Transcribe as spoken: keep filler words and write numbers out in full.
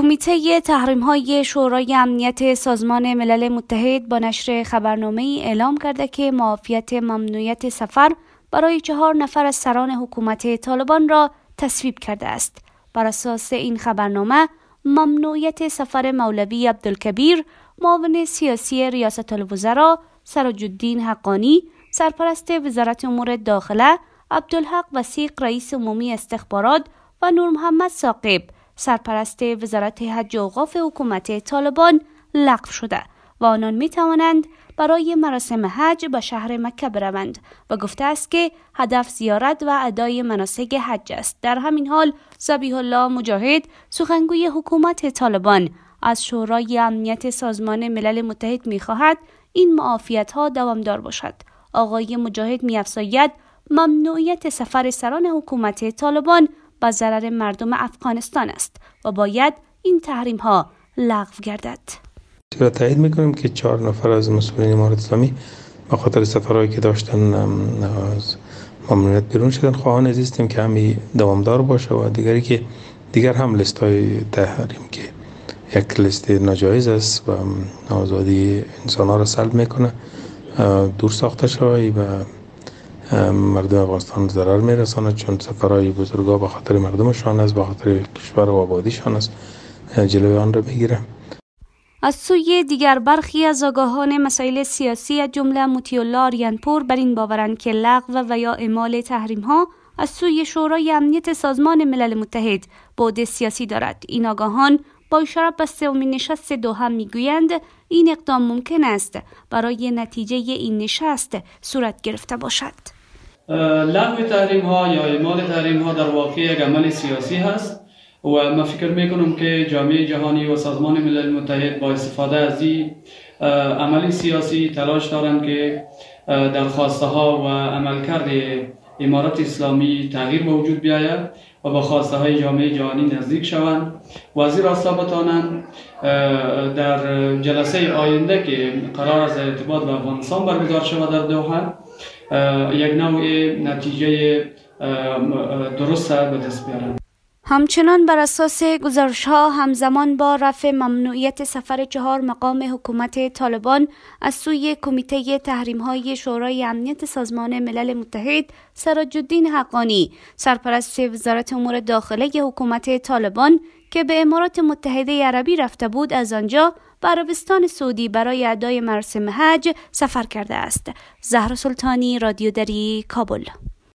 کمیته تحریم‌های شورای امنیت سازمان ملل متحد با نشر خبرنامه‌ای اعلام کرده که معافیت ممنوعیت سفر برای چهار نفر از سران حکومت طالبان را تصویب کرده است. بر اساس این خبرنامه، ممنوعیت سفر مولوی عبدالکبیر، معاون سیاسی ریاست الوزراء، سراج الدین حقانی، سرپرست وزارت امور داخله، عبدالحق وثیق رئیس عمومی استخبارات و نور محمد ثاقب سرپرست وزارت حج و اوقاف حکومت طالبان لغو شده و آنان می توانند برای مراسم حج به شهر مکه بروند و گفته است که هدف زیارت و ادای مناسک حج است. در همین حال ذبیح الله مجاهد، سخنگوی حکومت طالبان، از شورای امنیت سازمان ملل متحد می خواهد این معافیت ها دوامدار باشد. آقای مجاهد می افزاید ممنوعیت سفر سران حکومت طالبان به ضرر مردم افغانستان است و باید این تحریم ها لغو گردد. تایید میکنیم که چهار نفر از مسئولین امارت اسلامی به خاطر سفرهایی که داشتن از ممنوعیت بیرون شدن. خواهان عزیزیم که همی دوامدار باشه و دیگری که دیگر هم لیست های تحریم که یک لیست ناجایز است و آزادی انسان ها را سلب میکنه دور ساخته شود و مردم افغانستان ضرر میرساند، چون سفرهای بزرگا به خاطر مردمشان است، به خاطر کشور و آبادیشان است، جلوی آن را بگیره. از سوی دیگر برخی از آگاهان مسائل سیاسی از جمله مطیع الله آریانپور بر این باورند که لغو و یا اعمال تحریم ها از سوی شورای امنیت سازمان ملل متحد بعد سیاسی دارد. این آگاهان با اشاره به سومین نشست دوحه میگویند این اقدام ممکن است برای نتیجه این نشست صورت گرفته باشد. لغو تحریم ها یا اعمال تحریم ها در واقع یک عمل سیاسی هست و من فکر میکنم که جامعه جهانی و سازمان ملل متحد با استفاده از این عمل سیاسی تلاش دارند که در خواسته ها و عملکرد امارت اسلامی تغییر به وجود بیاید و با خواسته های جامعه جهانی نزدیک شوند و از این راستا بتوانند در جلسه آینده که قرار است ارتباط به افغانستان برگزار شود در دوحه یک نوع نتیجه درست به دست بیارند. همچنان بر اساس گزارش‌ها همزمان با رفع ممنوعیت سفر چهار مقام حکومت طالبان از سوی کمیته تحریم‌های شورای امنیت سازمان ملل متحد، سراج الدین حقانی سرپرست وزارت امور داخله حکومت طالبان که به امارات متحده عربی رفته بود، از آنجا به عربستان سعودی برای ادای مراسم حج سفر کرده است. زهرا سلطانی، رادیو دری، کابل.